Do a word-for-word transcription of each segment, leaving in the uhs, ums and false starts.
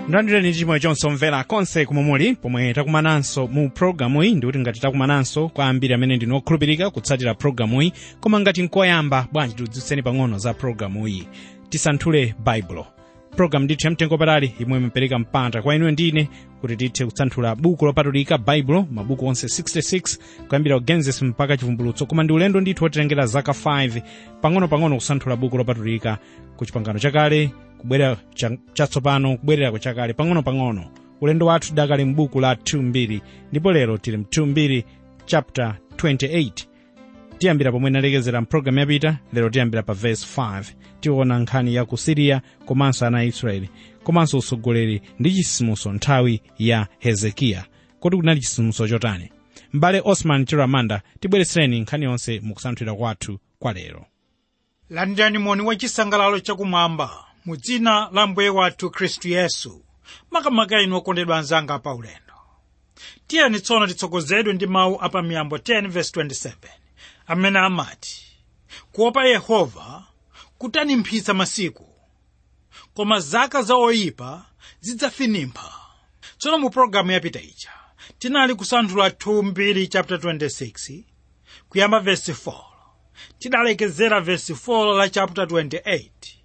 Ndandire chimwe chonse mvera konse kumomuli pomwe takumananso mu programu iyi ndikuti ngati takumananso kwa ambiri amene ndinokhulupirika kutsatira programu iyi koma ngati nkoyamba bwanji tidziwitseni pang'ono za programu iyi tisanthule baibulo. Programu ndithu yamtengo patali imwe imapereka mpata kwa inuyo ndine kuti tithe kusanthula buku lopatulika baibulo mabuku onse sixty-six kuyambira Genesis mpaka chivumbulutso koma ndi ulendo ndithu wotitengera zaka five pang'ono-pang'ono kusanthula buku lopatulika ku chipangano chakale kubwerera chatsopano kubwerera ku chakale pang'ono-pang'ono. Ulendo wathu dakali m'buku la two mbiri ndipo lero tili mu two mbiri chapter twenty-eight. Tiyambira pomwe nalekezera mpulogalamu yapita, lero tiyambira pa verse five. Tiona nkhani ya ku Syria komanso ana a Israeli komanso usogoleri ndi chisimuso nthawi ya Hezekiya. Kodi kunali chisimuso chotani? M'bale Osman Chiramanda tibweretsereni nkhani yonse mukusanthula kwathu kwa lero. Landirani moni wa chisangalalo chakumwamba mu dzina la Mbuye wathu Khristu Yesu. Makamaka inu okondedwa anzanga pa ulendo. Tiyeni tsono titsogozedwe ndi mawu apa Miyambo ten verse twenty-seven. Amene amati, kuopa Yehova kutanimphitsa masiku, koma zaka za oyipa zidzafupika. Tsono mu programu yapita ija tinali kusanthula two mbiri chapter twenty-six kuyamba verse four. Tidalekezera verse four la chapter twenty-eight.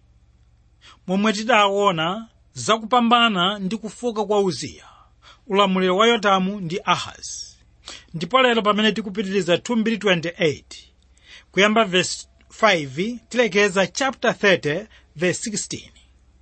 Momwe tidaona zakupambana ndi kufoka kwa Uziya, ulamuliro wa Yotamu ndi Ahazi. Ndipo lero pamene tikupitiriza two mbiri twenty-eight kuyamba verse five tilekeza chapter thirty verse sixteen.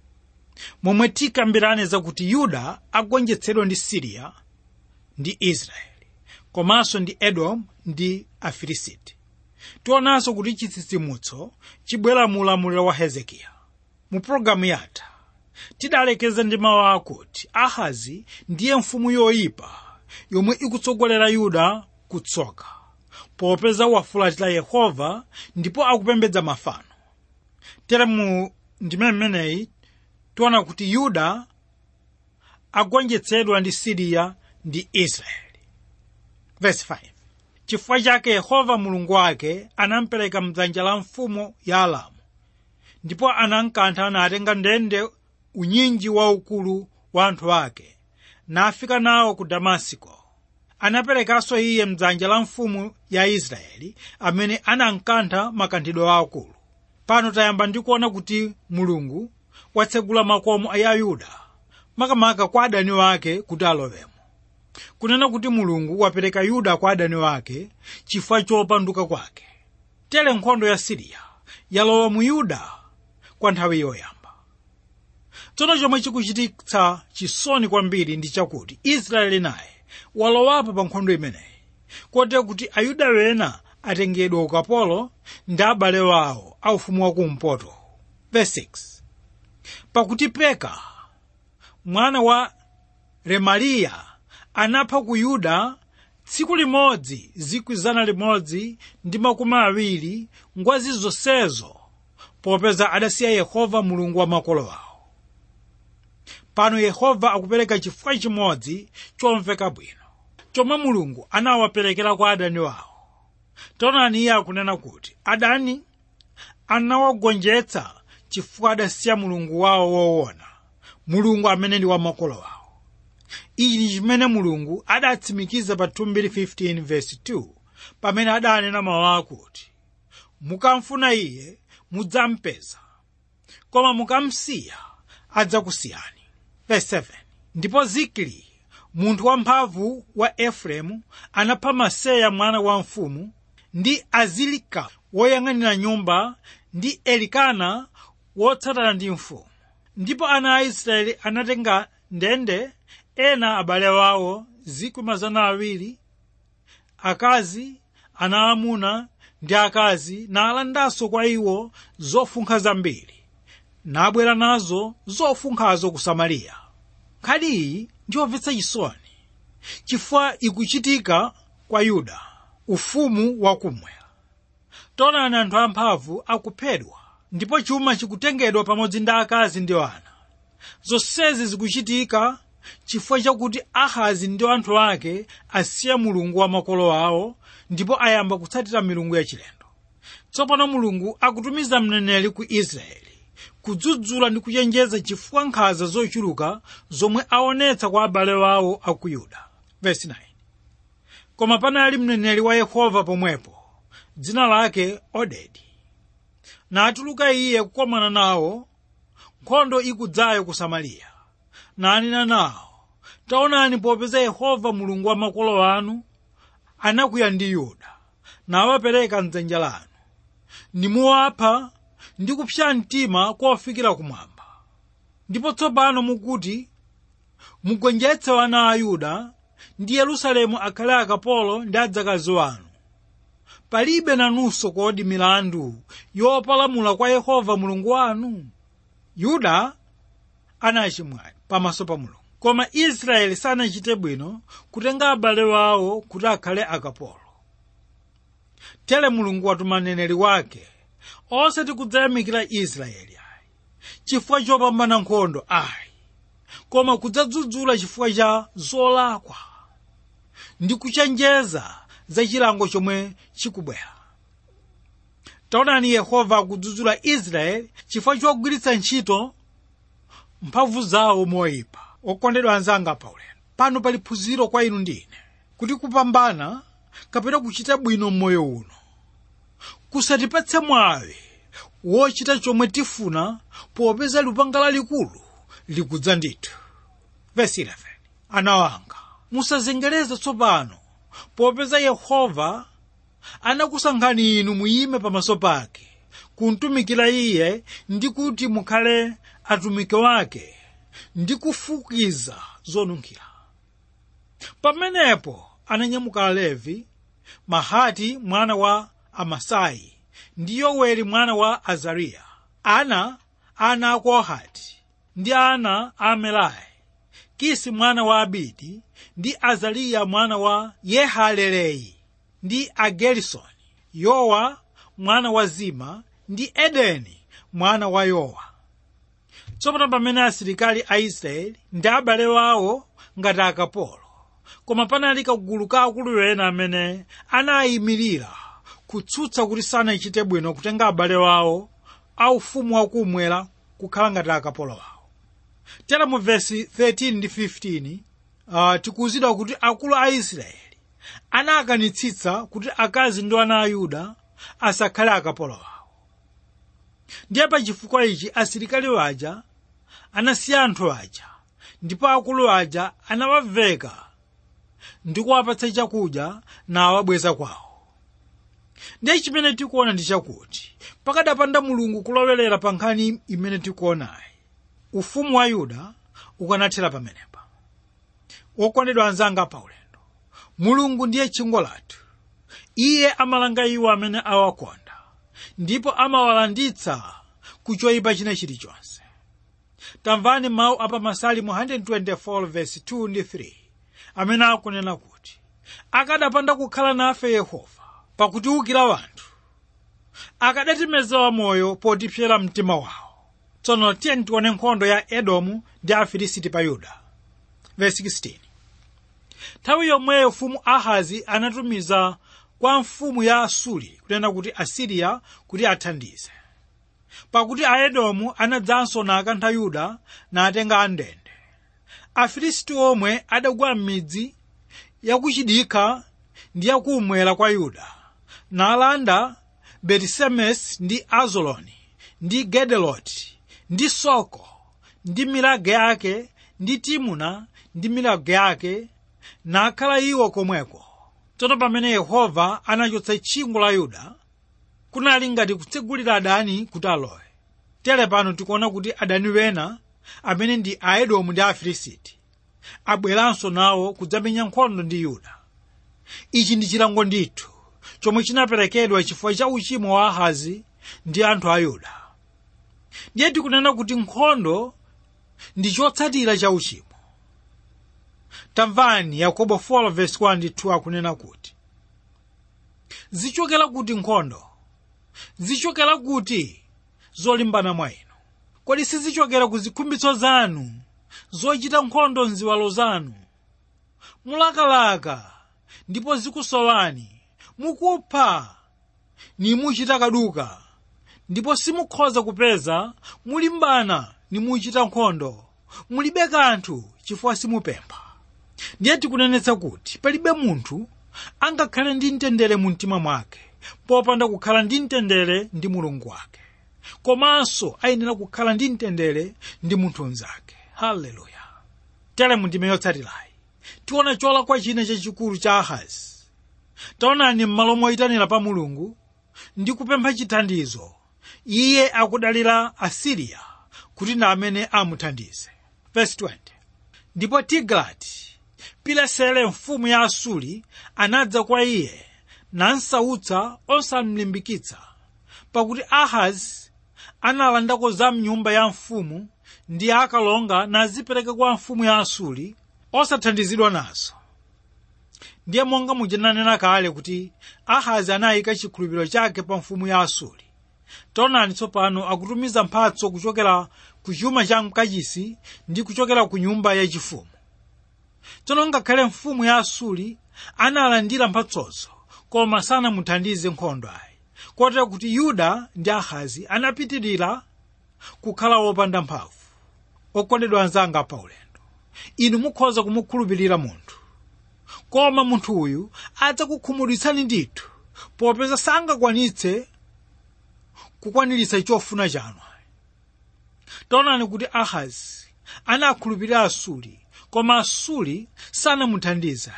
Momwe tikambirane zakuti Yuda agonjetsedwa ndi Syria ndi Israeli komanso ndi Edom ndi Afilisiti. Tionanso kuti chitsitsimutso chibwera mu ulamuliro wa Hezekiya. Mu programu yatha tidalekeza ndi mawu akuti Ahazi ndiye mfumu yoyipa yomwe ikutsogolera Yuda kutsoka popeza wafulatira Yehova ndipo akupembedza mafano. Tere mu ndime mmeneyi tiona kuti Yuda agonjetsedwa ndi Syria ndi Israeli. Verse five. Chifukwa chake Yehova Mulungu wake anampereka mdzanja la mfumu ya Aramu, ndipo anamkantha natenga ndende unyinji waukulu wa anthu ake nafika nawo ku Damasiko. Anaperekanso iye mdzanja la mfumu ya Israeli amene anamkantha makanthidwe akulu. Pano tayamba ndikuona kuti Mulungu watsegula makomo a Yuda makamaka kwa adani wake kuti alowemo. Kunena kuti Mulungu wapereka Yuda kwa adani wake chifukwa chopanduka kwake. Tere nkhondo ya Syria yalowa mu Yuda kwa nthawi yoyamba. Tsono chomwe chikuchititsa chisoni kwambiri ndi chakuti Israeli naye walowapo pa nkhondo imeneyi, kotero kuti Ayuda wena atengedwa ukapolo ndi abale wawo a ufumu wakumpoto. Verse six. Pakuti Peka mwana wa Remaliya anapha ku Yuda tsiku limodzi zikwi zana limodzi ndi makumi awiri ngwazi zonsezo popeza adasiya Yehova Mulungu wa makolo awo. Pano Yehova akupereka chifukwa chimodzi chomveka bwino chomwe Mulungu anawaperekera kwa adani wawo. Taonani iye akunena kuti adani anawagonjetsa chifukwa adasiya Mulungu wawo woona, Mulungu amene ndi wa makolo awo. Ichi chimene Mulungu adatsimikiza pa two mbiri fifteen verse two pamene adanena mawu akuti mukamfuna iye mudzampeza koma mukamsiya adzakusiyani. Verse seven. Ndipo Zikri munthu wamphamvu wa Efereimu anapha Maseya mwana wa mfumu ndi Azilika woyang'anira nyumba ndi Elikana wotsatana ndi mfumu. Ndipo ana a Israeli anatenga ndende ena abale wawo zikwi mazana awiri, akazi, ana amuna ndi akazi, nalandanso kwa iwo zofunkha zambiri, nabwera nazo zofunkhazo ku Samariya. Nkhani iyi ndiwomvetsa chisoni chifukwa ikuchitika kwa Yuda, ufumu wakumwera. Taonani anthu amphamvu akuphedwa ndipo chuma chikutengedwa pamodzi ndi akazi ndi ana. Zonsezi zikuchitika chifukwa chakuti Ahazi ndi anthu ake asiya Mulungu wa makolo awo ndipo ayamba kutsatira milungu yachilendo. Tsopano Mulungu akutumiza mneneri ku Israeli kudzudzula ndi kuchenjeza chifukwa nkhanza zochuluka zomwe aonetsa kwa abale wawo a ku Yuda. Verse nine. Koma panali mneneri wa Yehova pomwepo, dzina lake Odedi. Natuluka iye kukomana nawo nkhondo ikudzayo ku Samariya, nanena nawo, taonani, popeza Yehova Mulungu wa makolo anu anakwiya ndi Yuda, nawapereka m'dzanja lanu, nimuwapha ndi kupsa mtima kofikira kumwamba. Ndipo tsopano mukuti mugonjetse wana a Yuda ndi Yerusalemu akhale akapolo ndi adzakazi wanu. Palibe nanunso kodi milandu yopalamula kwa Yehova Mulungu wanu? Yuda anachimwa pamaso pa Mulungu, koma Israeli sanachite bwino kutenga abale wawo kuti akhale akapolo. Tere Mulungu watuma mneneri wake osati kudzayamikira Israeli ayi, chifukwa chopambana nkhondo ayi, koma kudzadzudzula chifukwa cha zolakwa ndi kuchenjeza za chilango chomwe chikubwera. Taonani, Yehova akudzudzula Israeli chifukwa chogwiritsa ntchito mphamvu zawo moyipa. Okondedwa anzanga paulendo, pano pali phunziro kwa inu ndi ine, kuti kupambana kapena kuchita bwino mmoyo uno kusatipatse mwawi wochita chomwe tifuna, popeza lupanga lalikulu likudza ndithu. Verse eleven. Ana wanga, musazengereze tsopano, popeza Yehova anakusankhani inu muyime pamaso pake kuntumikira iye ndi kuti mukhale atumiki wake ndi kufukiza zonunkhira. Pamenepo ananyamuka Alevi, Mahati mwana wa Amasai ndi Yoweli mwana wa Azariya, ana ana a Kohati ndi ana a Merari, Kisi mwana wa Abidi ndi Azariya mwana wa Yehalelei ndi Agerisoni, Yowa mwana wa Zima ndi Edeni mwana wa Yowa. Tsopano pamene asilikali a Israeli ndi abale wawo ngati akapolo, koma panali kagulu ka akulu ena amene anayimirira kutsutsa kuti sanachite bwino kutenga abale wawo a ufumu wakumwera kukhala ngati akapolo wawo. Tera mu verse thirteen ndi fifteen uh, tikuwuzidwa kuti akulu a Israeli anakanitsitsa kuti akazi ndi ana a Yuda asakhale akapolo wawo. Ndiye pa chifukwa ichi asilikali waja anasiya anthu aja, ndipo akulu aja anawaveka ndi kuwapatsa chakudya nawabweza kwawo. Ndiye chimene tikuona ndi chakuti pakadapanda Mulungu kulowerera pa nkhani imene tikuonayi, ufumu wa Yuda ukanathera pamenepa. Wokondedwa anzanga paulendo, Mulungu ndiye chingo lathu. Iye amalanga iwo amene awakonda, ndipo amawalanditsa ku choyipa china chilichonse. Tamvani mawu apa Masalimo one twenty-four verse two ndi three amene akunena kuti, akadapanda kukhala nafe Yehova pakutiwukira wanthu, akadatimeza moyo potipsera mtima wawo. Tsono tiyeni tione nkhondo ya Edomu ndi Afilisiti pa Yuda. Verse sixteen. Nthawi yomweyo mfumu Ahazi anatumiza kwa mfumu ya Asuri, kunena kuti Asiriya, kuti athandize, pakuti Aedomu anadzanso nakantha Yuda natenga andende. Afilisti omwe adagwa m'midzi yakuchidikha ndi yakumwera kwa Yuda, nalanda Betisemesi ndi Azoloni ndi Gedeloti ndi Soko ndi milage yake ndi Timuna ndi milage yake, nakhala iwo komweko. Tsono pamene Yehova anachotsa tchingo la Yuda, kunali ngati kutsegulira adani kuti alowe. Tere pano tikuona kuti adani wena amene ndi Aedomu ndi Afilisiti abweranso nawo kudzamenya nkhondo ndi Yuda. Ichi ndi chilango ndithu chomwe chinaperekedwa chifukwa cha uchimo wa Ahazi ndi anthu a Yuda. Ndiye tikunena kuti nkhondo ndi chotsatira cha uchimo. Tamvani Yakobo four verse one ndi two akunena kuti, zichokera kuti nkhondo, zichokera kuti zolimbana mwa inu. Kodi sizichokera ku zikhumbitso zanu zochita nkhondo mziwalo zanu? Mulakalaka ndipo zikusowani, mukupha nimuchita kaduka, ndipo simukhoza kupeza mulimbana ni muchita nkhondo, mulibe kanthu chifukwa simupempha. Ndiye tikunenetsa kuti palibe munthu angakhale ndi mtendere mu mtima mwake popanda kukhala ndi mtendere ndi Mulungu wake, komanso ayenera kukhala ndi mtendere ndi munthu mnzake. Haleluya. Tere mu ndime yotsatirayi tiona cholakwa china chachikulu cha Ahazi. Taonani m'malo moyitanira pa Mulungu ndi kupempha chithandizo, iye akudalira Asiriya kuti ndi amene amuthandize. Verse twenty. Ndipo Tiglati Pilesere mfumu ya Asuri anadza kwa iye nansautsa osamlimbikitsa, pakuti Ahazi analandako za mnyumba ya mfumu ndi akalonga nazipereka kwa mfumu ya Asuri osathandizidwa nazo. Ndiye monga mujananena kale kuti Ahazi anayika chikhulupiriro chake pa mfumu ya Asuri. Taonani tsopano akutumiza mphatso kuchokera ku chuma cha mkachisi ndi kuchokera ku nyumba yachifumu. Tsono ngakhale mfumu ya Asuri analandira mphatsozo, koma sanamuthandize nkhondo ayi, kotero kuti Yuda ndi Ahazi anapitirira kukhala wopanda mphamvu. Okondedwa anzanga pa ulendo, inu mukhoza kumukhulupirira munthu, koma munthu uyu adzakukhumudwitsani ndithu popeza sangakwanitse kukwaniritsa chofuna chanu. Taonani kuti Ahazi anakhulupirira Asuri, koma Asuri sanamuthandize.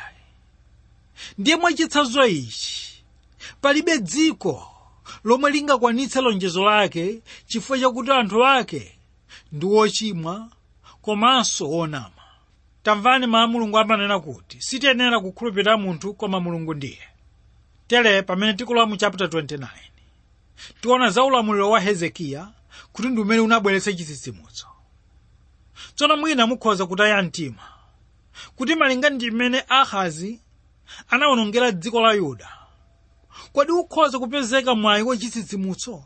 Ndiye mwachitsanzo ichi palibe dziko lomwe lingakwanitse lonjezo lake chifukwa chakuti anthu ake ndi wochimwa komanso wonama. Tamvani mawu a Mulungu amanena kuti sitiyenera kukhulupirira munthu koma Mulungu ndiye. Tere pamene tikulowa mu chapter twenty-nine tiona za ulamuliro wa Hezekiya kuti ndi umene unabweretsa chitsitsimutso. Tsono mwina mukhoza kutaya mtima kuti malinga ndi mmene Ahazi anawonongera dziko la Yuda, kodi ukhoza kupezeka mwayi wa chitsitsimutso?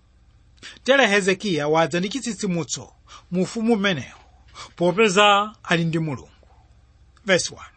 Tere Hezekiya wadza ndi chitsitsimutso mu ufumu umenewu popeza ali ndi Mulungu. Verse one.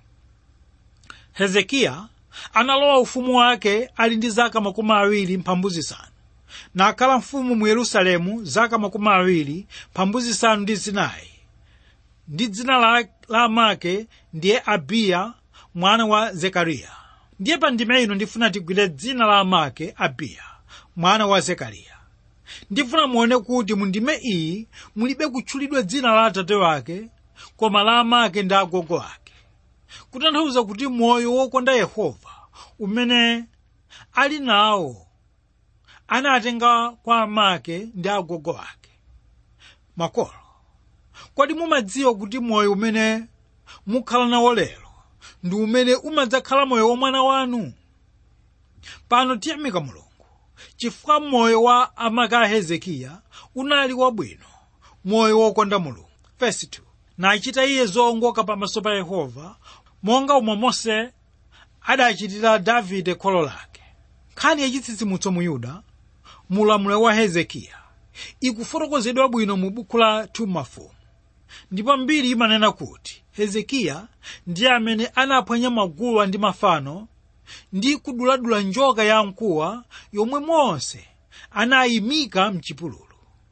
Hezekiya analowa ufumu wake ali ndi zaka makumi awiri mphambu zisanu, nakhala mfumu mu Yerusalemu zaka makumi awiri mphambu zisanu ndi zinayi, ndi dzina la, la amake ndiye Abiya mwana wa Zekariya. Ndiye pa ndime ino ndifuna tigwire dzina la amake Abiya mwana wa Zekariya. Ndifuna muone kuti mu ndime iyi mulibe kutchulidwa dzina la atate wake, koma la amake ndi agogo ake, kutanthauza kuti moyo wokonda Yehova umene ali nawo anatenga kwa amake ndi agogo ake. Makolo, kodi mumadziwa kuti moyo umene mukhala nawo lero ndi umene umadzakhala moyo wa mwana wanu? Pano tiyamika Mulungu chifukwa moyo wa amake a Hezekiya unali wabwino, moyo wokonda Mulungu. Verse two. Nachita iye zoongoka pamaso pa Yehova monga umwe Mose adachitira Davide kholo lake. Nkhani yachitsitsimutso mu Yuda mu ulamuliro wa Hezekiya ikufotokozedwa bwino mu buku la two Mafumu. Ndipo mbiri imanena kuti Hezekiya ndiye amene anaphwanya maguwa ndi mafano ndi kuduladula njoka ya mkuwa yomwe Mose anayimika mchipululu.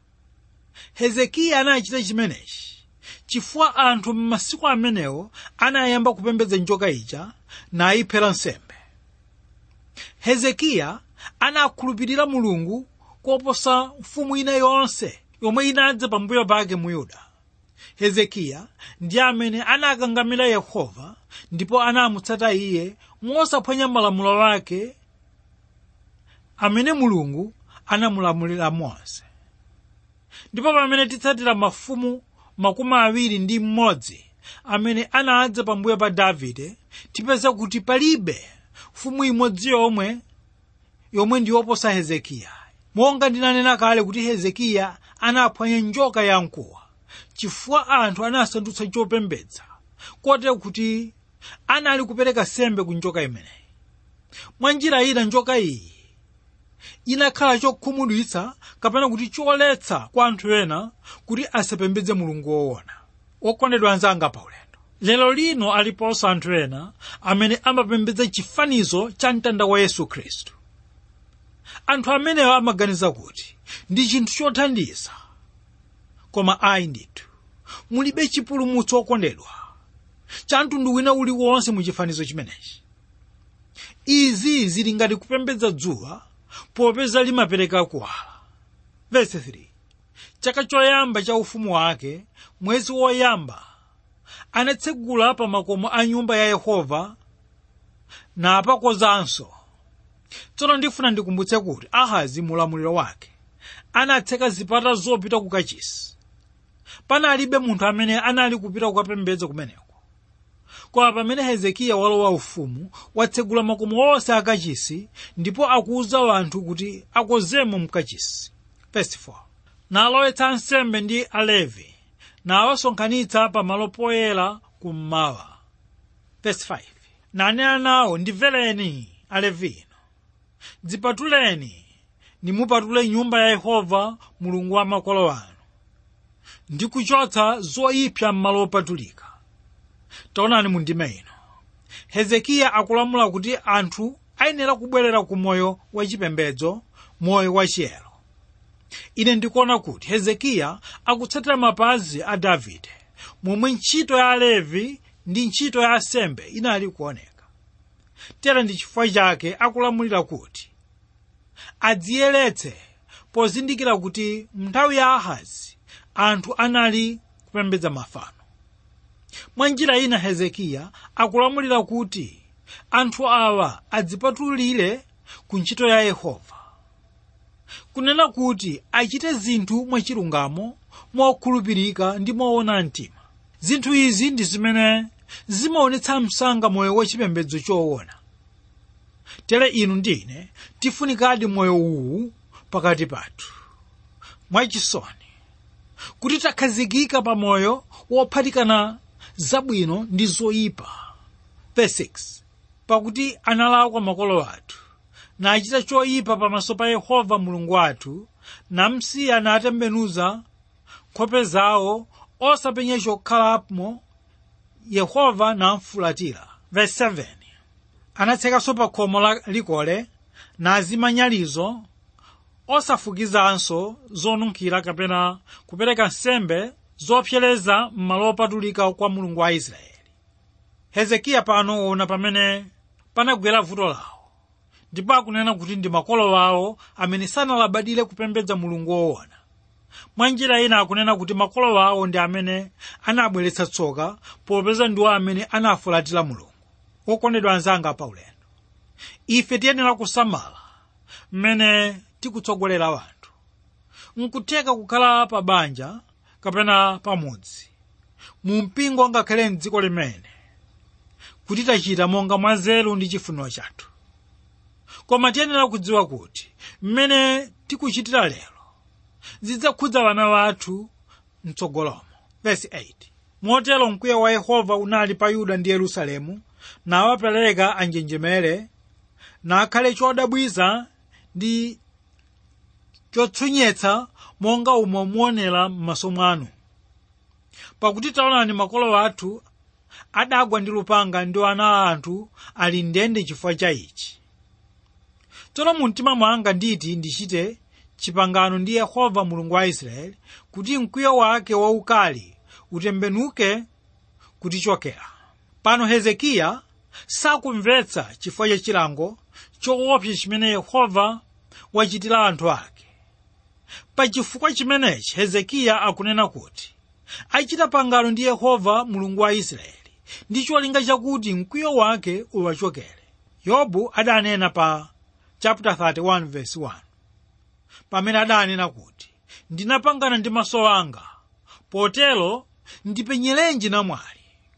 Hezekiya anachita chimenechi chifukwa anthu m'masiku amenewo anayamba kupembedza njoka ija nayiphera nsembe. Hezekiya anakhulupirira Mulungu koposa mfumu ina yonse yomwe inadza pambuyo pake mu Yuda. Hezekiya ndiye amene anakangamira Yehova ndipo anamutsata iye mosaphwanya malamulo ake amene Mulungu anamulamulira Mose. Ndipo pamene titsatira mafumu makumi awiri ndi mmodzi amene anadza pambuyo pa Davide, tipeza kuti palibe mfumu imodzi yomwe yomwe ndi yoposa Hezekiya. Monga ndinanena kale kuti Hezekiya anaphwanya njoka ya mkuwa chifukwa anthu anasandutsa chopembedza, kotero kuti anali kupereka sembe ku njoka imeneyi. Mwa njira ina njoka iyi inakhala chokhumudwitsa kapena kuti choletsa kwa anthu ena kuti asapembedze Mulungu woona. Okondedwa anzanga pa ulendo, lero lino aliponso anthu ena amene amapembedza chifanizo cha mtanda wa Yesu Khristu. Anthu amenewo amaganiza kuti ndi chinthu chothandiza, koma ayi ndithu mulibe chipulumutso okondedwa cha mtundu wina uliwonse mu chifanizo chimenechi. Izi zili ngati kupembedza dzuwa popeza limapereka kuwala. Verse three. Chaka choyamba cha ufumu wake, mwezi woyamba, anatsegula pa makomo a nyumba ya Yehova na apakozanso. Tsono ndifuna ndikumbutse kuti Ahazi mulamuliro wake anatseka zipata zopita ku kachisi. Panalibe munthu amene anali kupita kukapembedza kumeneko. Koma pamene Hezekiya walowa ufumu, watsegula makomo onse akachisi ndipo akuwuza anthu kuti akozemo mkachisi. Verse four. Nalowetsa ansembe ndi Alevi nawasonkhanitsa pamalo poyera kummawa. Verse five. Nanena nawo, ndimvereni Alevi inu, dzipatuleni nimupatule nyumba ya Yehova Mulungu wa makolo anu, ndi kuchotsa zoyipsa m'malo opatulika. Taonani mu ndime ino, Hezekiya akulamula kuti anthu ayenera kubwerera ku moyo wachipembedzo, moyo wachiyero. Ine ndikuona kuti Hezekiya akutsatira mapazi a Davide, momwe ntchito ya Alevi ndi ntchito ya asembe inali kuoneka. Tera ndi chifukwa chake akulamulira kuti adziyeretse, pozindikira kuti nthawi ya Ahazi anthu anali kupembedza mafano. Mwa njira ina Hezekiya akulamulira kuti anthu awa adzipatulire ku ntchito ya Yehova, kunena kuti achite zinthu mwachilungamo, mokhulupirika ndi moona mtima. Zinthu izi ndi zimene zimaonetsa msanga moyo wachipembedzo choona. Tere inu ndine tifunikadi moyo uwu pakati pathu mwachisoni, kuti takhazikika pa moyo wophatikana zabwino ndi zoyipa. Verse six. Pakuti analakwa makolo athu, nachita choyipa pamaso pa Yehova Mulungu wathu, namsiya natembenuza nkhope zawo osapenya chokhalapo Yehova namfulatira. Verse seven. Anatsekanso pa khomo la likole nazima nyalizo, osafukizanso zonunkhira kapena kupereka nsembe zopsereza m'malo opatulika kwa Mulungu wa Israeli. Hezekiya pano ona pamene panagwera vuto lawo, ndipo akunena kuti ndi makolo awo amene sanalabadire kupembedza Mulungu woona. Mwa njira ina akunena kuti makolo awo ndi amene anabweretsa tsoka, popeza ndiwo amene anafulatira Mulungu. Wokondedwa anzanga pa ulendo, ife tiyenera kusamala mmene tikutsogolera wanthu. Nkutheka kukhala pa banja kapena pamudzi, mu mpingo ngakhale m'dziko limene, kuti tachita monga mwanzeru ndi chifuniro chathu. Koma tiyenera kudziwa kuti mmene tikuchitira lero zidzakhudza wana wathu mtsogolomo. Verse eight. Motero mkwiyo wa Yehova unali pa Yuda ndi Yerusalemu, nawapereka anjenjemere, nakhale chodabwiza ndi chotsunyetsa monga umo muonera m'maso mwanu. Pakuti taonani makolo athu adagwa ndi lupanga, ndi ana a anthu ali ndende chifukwa cha ichi. Tsono mu mtima mwanga nditi ndichite chipangano ndi Yehova Mulungu wa Israeli, kuti mkwiyo wake waukali utembenuke kutichokera. Pano Hezekiya sakumvetsa chifukwa cha chilango choopsa chimene Yehova wachitira anthu ake. Pa chifukwa chimenechi Hezekiya akunena kuti achita pangano ndi Yehova Mulungu wa Israeli, ndi cholinga chakuti mkwiyo wake uwachokere. Yobu adanena pa chapter thirty-one verse one, pamene adanena kuti ndinapangana ndi maso anga, potero ndipenyerenji namwali.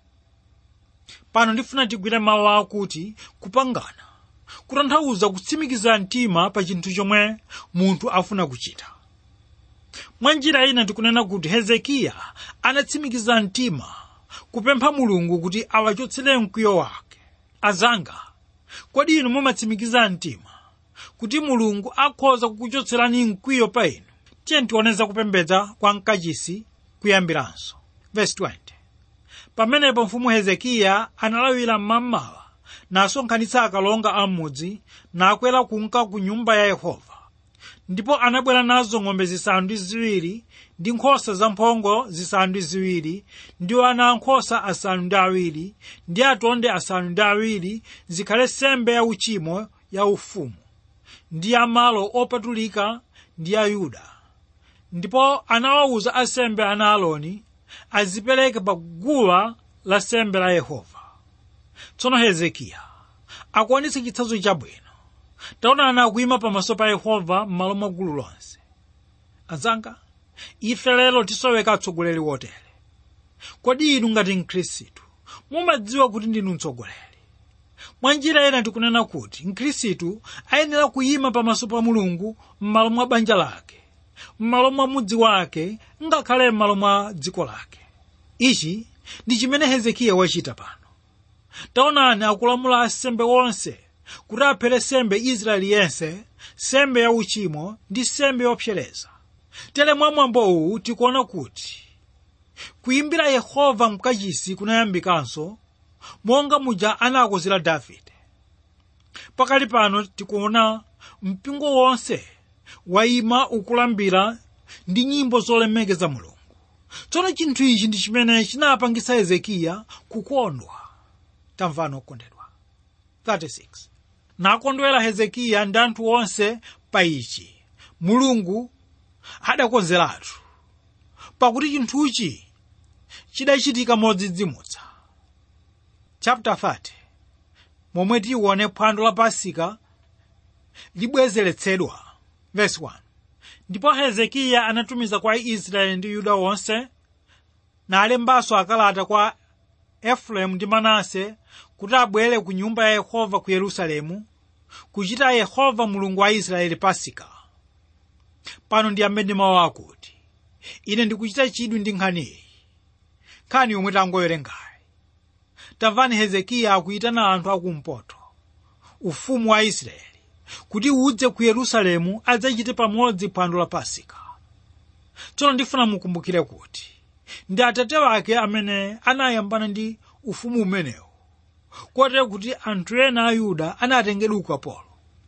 Pano ndifuna tigwire mawu akuti kupangana kutanthauza kutsimikiza mtima pa chinthu chomwe munthu afuna kuchita. Mwa njira ina tikunena kuti Hezekiya anatsimikiza mtima kupempha Mulungu kuti awachotsere mkwiyo wake. Azanga, kodi inu mumatsimikiza mtima kuti Mulungu akhoza kukuchotserani mkwiyo pa inu? Tiye tioneza kupembedza kwa mkachisi kuyambiranso. Verse twenty. Pamenepo mfumu Hezekiya analawira mmamawa, nasonkhanitsa akalonga amudzi, nakwera kunka ku nyumba ya Yehova. ndipo anabwera nazo ng'ombe zisanu ndi ziwiri ndi nkhosa zamphongo zisanu ndi ziwiri ndi ana ankhosa asanu ndi awiri ndi atonde asanu ndi awiri zikhale nsembe ya uchimo ya ufumu ndi ya malo opatulika ndi ya Yuda. Ndipo anawawuza ansembe ana Aaroni azipereke pa guwa la nsembe la Yehova. Tsono Hezekiya akuonetsa chitsanzo chabwino. Taonani akuyima pamaso pa Yehova m'malo mwa gulu lonse. Azanga, ife lero tisoweka atsogoleri wotere. Kodi inu ngati Mkhristu mumadziwa kuti ndinu mtsogoleri? Mwa njira ina tikunena kuti Mkhristu ayenera kuyima pamaso pa Mulungu m'malo mwa banja lake, m'malo mwa mudzi wake, ngakhale m'malo mwa dziko lake. Ichi ndi chimene Hezekiya wachita pano. Taonani akulamula ansembe onse kuti aphere nsembe Israeli yense, nsembe ya uchimo ndi nsembe yopsereza. Tere mwa mwambo uwu tikuona kuti kuyimbira Yehova mkachisi kunayambikanso monga muja anakozera Davide. Pakali pano tikuona mpingo wonse wayima ukulambira ndi nyimbo zolemekeza Mulungu. Tsono chinthu ichi ndi chimene chinapangitsa Hezekiya kukondwa. Tamvani okondedwa. thirty-six. Nakondwera Hezekiya ndi anthu onse pa ichi Mulungu adakonzeratu, pakuti chinthuchi chidachitika modzidzimutsa. Chapter thirty. Momwe tione phwando la Pasika libwezeretsedwa. Verse one. Ndipo Hezekiya anatumiza kwa Israeli ndi Yuda wonse, na alembanso akalata kwa Efereimu ndi Manase kuti abwere ku nyumba ya Yehova ku Yerusalemu kuchita Yehova Mulungu wa Israeli Pasika. Pano ndi amene mawu akuti, ine ndikuchita chidwi ndi nkhani iyi, nkhani yomwe tangowerengayi. Tamvani Hezekiya akuyitana anthu akumpoto, ufumu wa Israeli, kuti udze ku Yerusalemu adzachite pamodzi phwando la Pasika. Tsono ndifuna mukumbukire kuti ndi atate wake amene anayambana ndi ufumu umenewu, kotero kuti anthu ena a Yuda anatengedwa ukapolo.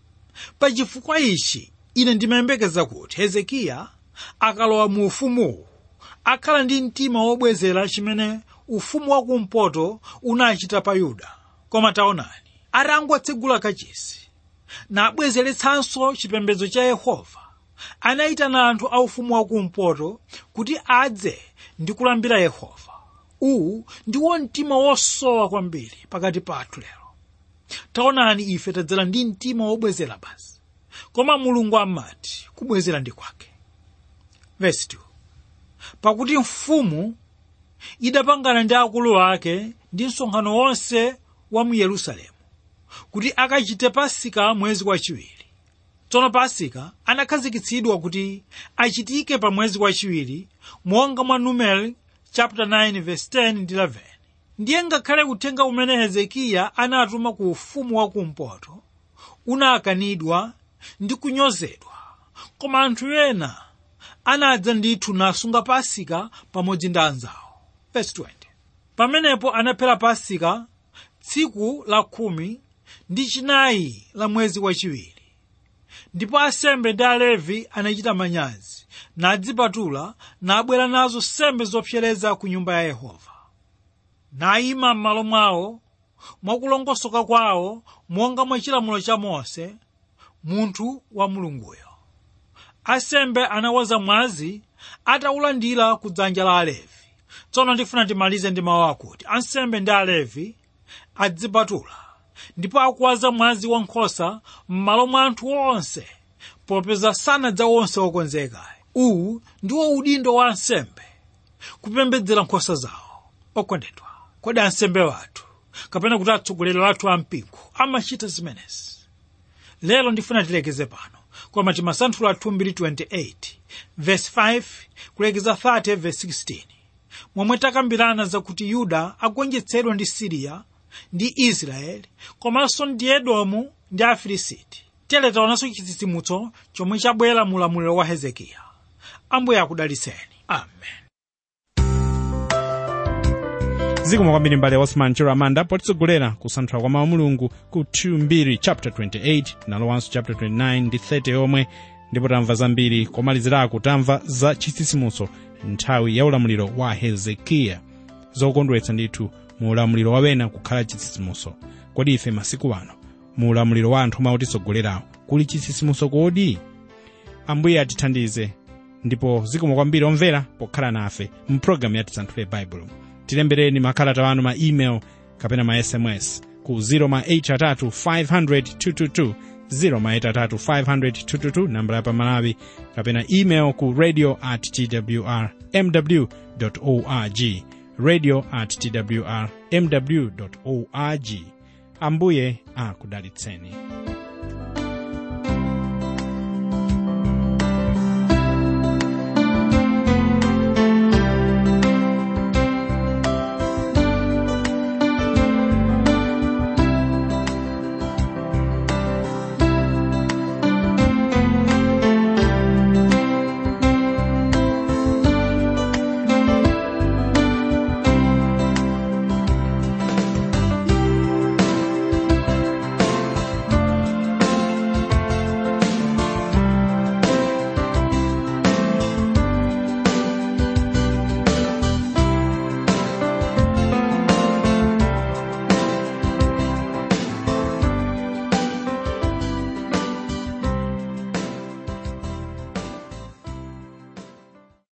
Pa chifukwa ichi ine ndimayembekeza kuti Hezekiya akalowa mu ufumuwu akhala ndi mtima wobwezera chimene ufumu wakumpoto unachita pa Yuda. Koma taonani, atangotsegula kachisi na abwezeretsanso chipembedzo cha Yehova, anayitana anthu a ufumu wakumpoto kuti adze ndi kulambira Yehova. Uwu ndiwo mtima wosowa kwambiri pakati pathu lero. Taonani ife tadzera ndi mtima wobwezera basi, koma Mulungu amati kubwezera ndi kwake. Verse two. Pakuti mfumu idapangana ndi akulu ake ndi msonkhano wonse wa mu Yerusalemu kuti akachite Pasika mwezi wachiwiri. Tsono Pasika anakhazikitsidwa kuti achitike pa mwezi wachiwiri monga mwa Numeri chapter nine verse ten ndi eleven. Ndiye ngakhale uthenga umene Hezekiya anatuma ku ufumu wakumpoto unakanidwa ndi kunyozedwa, koma anthu ena anadza ndithu nasunga Pasika pamodzi ndi anzawo. Verse twenty. Pamenepo anaphera Pasika tsiku la khumi ndi chinayi la mwezi wachiwiri. Ndipo ansembe ndi Alevi anachita manyazi, nadzipatula, nabwera nazo nsembe zopsereza ku nyumba ya Yehova. Nayima m'malo mwawo mwakulongosoka kwawo monga mwa chilamulo cha Mose, munthu wa Mulunguyo. Ansembe anawaza mwazi ataulandira ku dzanja la Alevi. Tsono ndifuna timalize ndi mawu akuti ansembe ndi Alevi adzipatula, ndipo akuwaza mwazi wankhosa m'malo mwa anthu onse, popeza sanadza onse okonzeka. Uwu ndiwo udindo wa ansembe, kupembedzera nkhosa zawo. Okondedwa, kodi ansembe wathu kapena kuti atsogoleri wathu ampingo amachita zimenezi? Lero ndifuna tilekeze pano, koma timasanthula two twenty-eight verse five kulekeza thirty verse sixteen, momwe takambirana zakuti Yuda agonjetsedwa ndi Siriya ndi Israeli, komanso ndi Edomu ndi Afilisiti. Tere taonanso chitsitsimutso chomwe chabwera mu ulamuliro wa Hezekiya. Ambuye akudalitseni. Amen. Zikomo kwambiri mbale Osman Chiramanda potitsogolera kusanthula kwa mawu a Mulungu ku two chapter twenty-eight nalowanso chapter twenty-nine ndi thirty yomwe ndipo tamva zambiri komalizirako tamva za chitsitsimutso nthawi ya ulamuliro wa Hezekiya. zokondweretsa ndithu mu ulamuliro wawena kukhala chitsitsimutso. Kodi ife masiku ano mu ulamuliro wa anthu mautitsogolerawo kuli chitsitsimutso kodi? Ambuye atithandize ndipo zikomo kwambiri omvera pokhala nafe mu programu ya Tisanthule Baibulo. Tilembereni makalata wanu ma email kapena ma S M S ku zero ma eight tatu five hundred two two two, zero ma eight tatu five hundred two two two, nambala ya pamalawi, kapena email ku radio at t w r m w dot org, radio at t w r m w dot org. Ambuye akudalitseni.